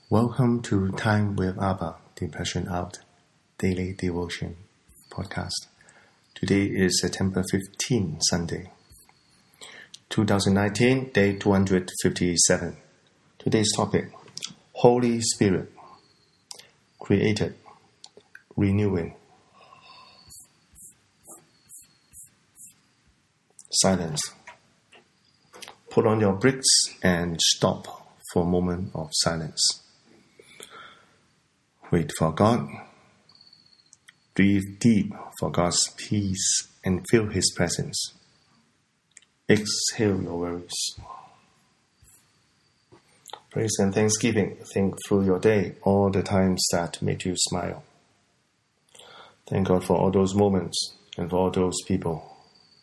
Welcome to Time with Abba, Depression Out, Daily Devotion Podcast. Today is September 15, Sunday, 2019, day 257. Today's topic, Holy Spirit, created, renewing. Silence. Put on your brakes and stop for a moment of silence. Wait for God. Breathe deep for God's peace and feel His presence. Exhale your worries. Praise and thanksgiving. Think through your day, all the times that made you smile. Thank God for all those moments and for all those people.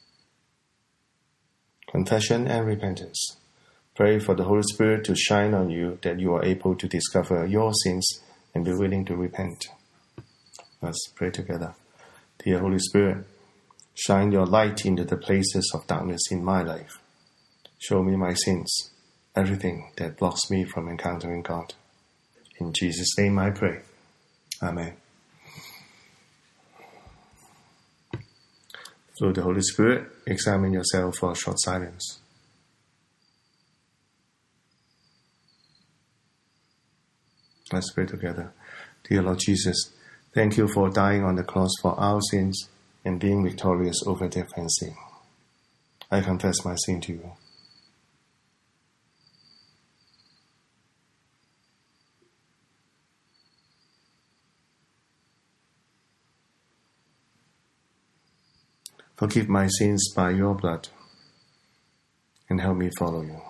Confession and repentance. Pray for the Holy Spirit to shine on you that you are able to discover your sins and be willing to repent. Let's pray together. Dear Holy Spirit, shine your light into the places of darkness in my life. Show me my sins, everything that blocks me from encountering God. In Jesus' name I pray. Amen. Through the Holy Spirit, examine yourself for a short silence. Let's pray together. Dear Lord Jesus, thank you for dying on the cross for our sins and being victorious over death and sin. I confess my sin to you. Forgive my sins by your blood and help me follow you.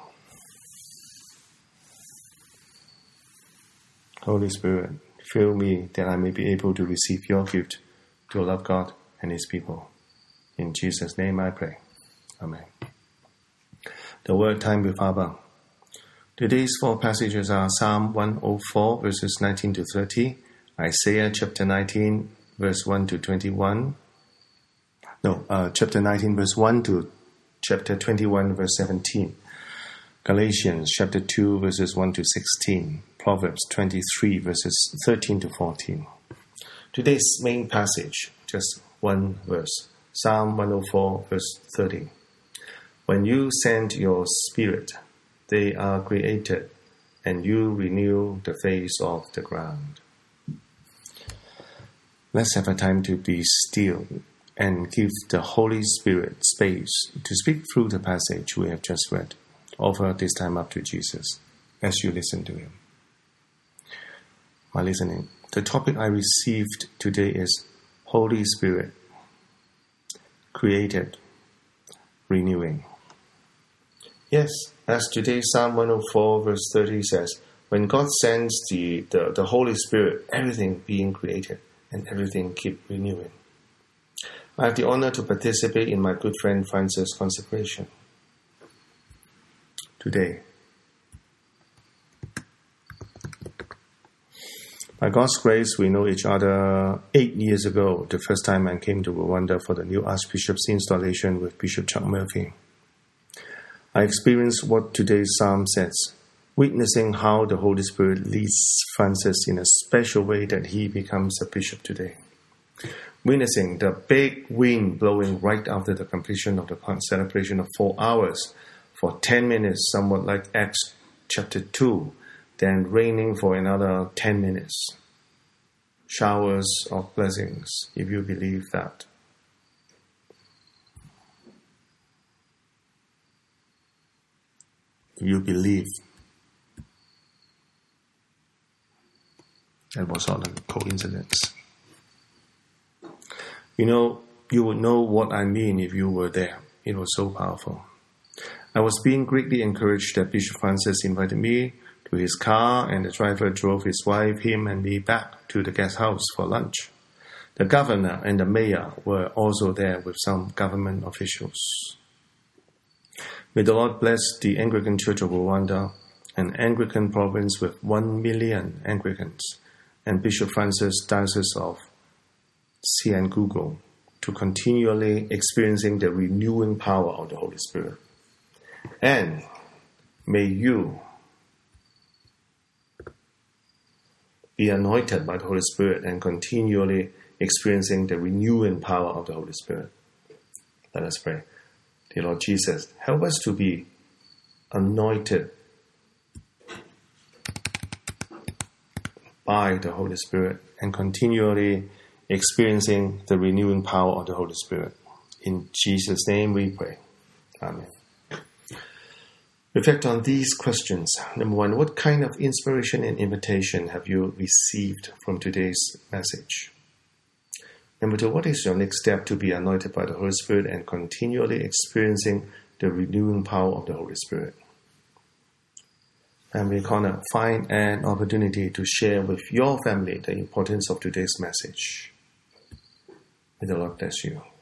Holy Spirit, fill me that I may be able to receive your gift to love God and His people. In Jesus' name I pray. Amen. The Word Time with Abba. Today's four passages are Psalm 104 verses 19 to 30, Isaiah chapter 19 verse 1 to 21, chapter 19 verse 1 to chapter 21 verse 17, Galatians chapter 2 verses 1 to 16, Proverbs 23 verses 13 to 14. Today's main passage, just one verse, Psalm 104 verse 30. When you send your spirit, they are created, and you renew the face of the ground. Let's have a time to be still and give the Holy Spirit space to speak through the passage we have just read. Offer this time up to Jesus as you listen to Him. My listening, the topic I received today is Holy Spirit, created, renewing. Yes, as today's Psalm 104 verse 30 says, when God sends the Holy Spirit, everything being created and everything keep renewing. I have the honor to participate in my good friend Francis' consecration today. By God's grace, we know each other 8 years ago, the first time I came to Rwanda for the new Archbishop's installation with Bishop Chuck Murphy. I experienced what today's psalm says, witnessing how the Holy Spirit leads Francis in a special way that he becomes a bishop today. Witnessing the big wind blowing right after the completion of the celebration of 4 hours for 10 minutes, somewhat like Acts chapter 2, then raining for another 10 minutes. Showers of blessings, if you believe that. If you believe, that was not a coincidence. You would know what I mean if you were there. It was so powerful. I was being greatly encouraged that Bishop Francis invited me to his car, and the driver drove his wife, him, and me back to the guest house for lunch. The governor and the mayor were also there with some government officials. May the Lord bless the Anglican Church of Rwanda, an Anglican province with 1 million Anglicans, and Bishop Francis, Diocese of Cyangugu, to continually experiencing the renewing power of the Holy Spirit. And may you be anointed by the Holy Spirit and continually experiencing the renewing power of the Holy Spirit. Let us pray. Dear Lord Jesus, help us to be anointed by the Holy Spirit and continually experiencing the renewing power of the Holy Spirit. In Jesus' name we pray. Amen. Reflect on these questions. Number 1, what kind of inspiration and invitation have you received from today's message? Number 2, what is your next step to be anointed by the Holy Spirit and continually experiencing the renewing power of the Holy Spirit? Family Corner, find an opportunity to share with your family the importance of today's message. May the Lord bless you.